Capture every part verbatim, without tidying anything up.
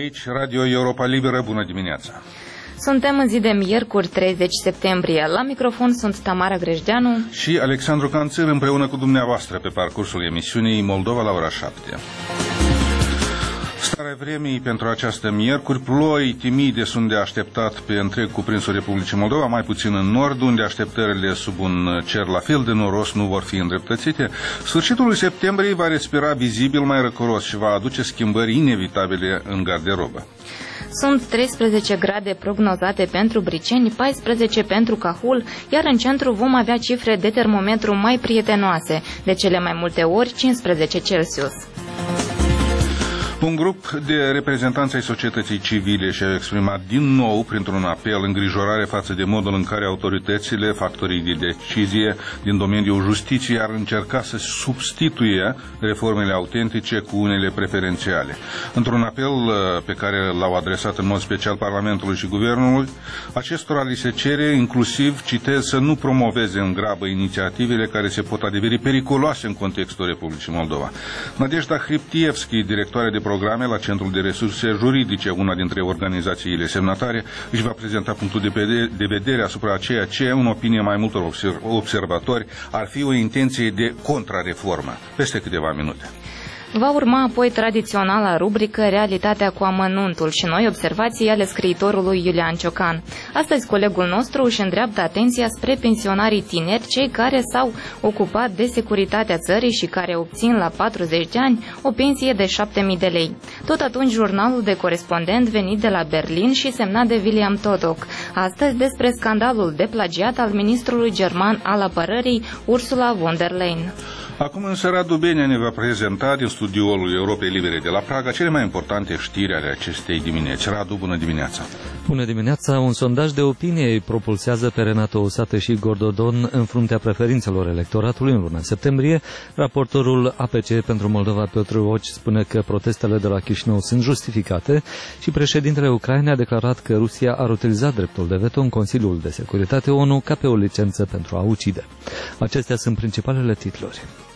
Aici, Radio Europa Liberă, bună dimineața! Suntem în zi de miercuri, treizeci septembrie. La microfon sunt Tamara Grejdeanu și Alexandru Canțir, împreună cu dumneavoastră pe parcursul emisiunii Moldova la ora șapte. Starea vremii pentru această miercuri: ploi timide sunt de așteptat pe întreg cuprinsul Republicii Moldova, mai puțin în nord, unde așteptările sub un cer la fel de noros nu vor fi îndreptățite. Sfârșitul lui septembrie va respira vizibil mai răcoros și va aduce schimbări inevitabile în garderobă. Sunt treisprezece grade prognozate pentru Briceni, paisprezece pentru Cahul, iar în centru vom avea cifre de termometru mai prietenoase, de cele mai multe ori cincisprezece Celsius. Un grup de reprezentanți ai societății civile și-au exprimat din nou, printr-un apel, îngrijorare față de modul în care autoritățile, factorii de decizie din domeniul justiției ar încerca să substituie reformele autentice cu unele preferențiale. Într-un apel pe care l-au adresat în mod special Parlamentului și Guvernului, acestora li se cere inclusiv, citez, să nu promoveze în grabă inițiativele care se pot adeveri periculoase în contextul Republicii Moldova. Nadejda Hriptievski, directoare de programe la Centrul de Resurse Juridice, una dintre organizațiile semnatare, își va prezenta punctul de vedere asupra ceea ce, în opinie mai multor observatori, ar fi o intenție de contrareformă. Peste câteva minute. Va urma apoi tradiționala rubrică Realitatea cu amănuntul și noi observații ale scriitorului Iulian Ciocan. Astăzi colegul nostru își îndreaptă atenția spre pensionarii tineri, cei care s-au ocupat de securitatea țării și care obțin la patruzeci de ani o pensie de șapte mii de lei. Tot atunci jurnalul de corespondent venit de la Berlin și semnat de William Totok. Astăzi despre scandalul de plagiat al ministrului german al apărării, Ursula von der Leyen. Acum însă Radu Benea ne va prezenta din studioul Europei Libere de la Praga cele mai importante știri ale acestei dimineți. Radu, bună dimineața! Bună dimineața! Un sondaj de opinie îi propulsează pe Renato Usată și Igor Dodon în fruntea preferințelor electoratului în luna septembrie. Raportorul A P C pentru Moldova, Piotr Oci, spune că protestele de la Chișinău sunt justificate și președintele Ucrainei a declarat că Rusia ar utiliza dreptul de veto în Consiliul de Securitate ONU ca pe o licență pentru a ucide. Acestea sunt principalele titluri.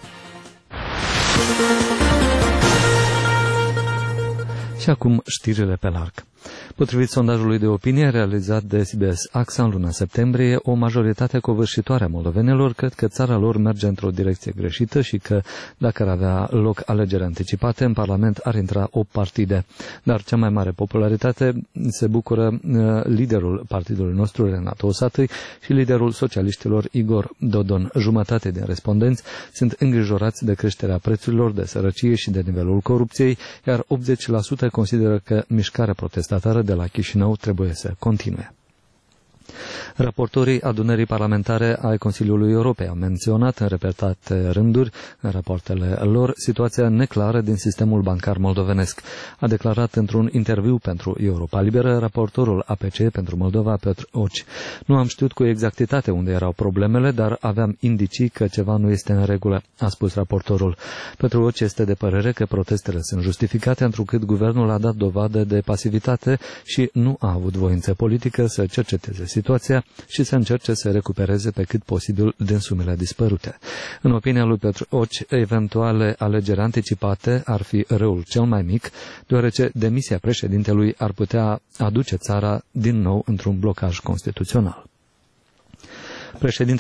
Și acum știrile pe larg. Potrivit sondajului de opinie realizat de C B S A X A în luna septembrie, o majoritate covârșitoare a moldovenilor cred că țara lor merge într-o direcție greșită și că, dacă ar avea loc alegeri anticipate, în Parlament ar intra opt partide. Dar cea mai mare popularitate se bucură uh, liderul partidului nostru, Renato Usată, și liderul socialiștilor, Igor Dodon. Jumătate din respondenți sunt îngrijorați de creșterea prețurilor, de sărăcie și de nivelul corupției, iar optzeci la sută consideră că mișcarea protestatară de la Chișinău trebuie să continue. Raportorii adunării parlamentare ai Consiliului Europei au menționat în repetate rânduri în rapoartele lor situația neclară din sistemul bancar moldovenesc. A declarat într-un interviu pentru Europa Liberă raportorul A P C pentru Moldova, Piotr Oci. Nu am știut cu exactitate unde erau problemele, dar aveam indicii că ceva nu este în regulă, a spus raportorul. Piotr Oci este de părere că protestele sunt justificate, întrucât guvernul a dat dovadă de pasivitate și nu a avut voință politică să cerceteze situația și să încerce să recupereze pe cât posibil din sumele dispărute. În opinia lui Piotr Oci, eventuale alegeri anticipate ar fi răul cel mai mic, deoarece demisia președintelui ar putea aduce țara din nou într-un blocaj constituțional. Președintele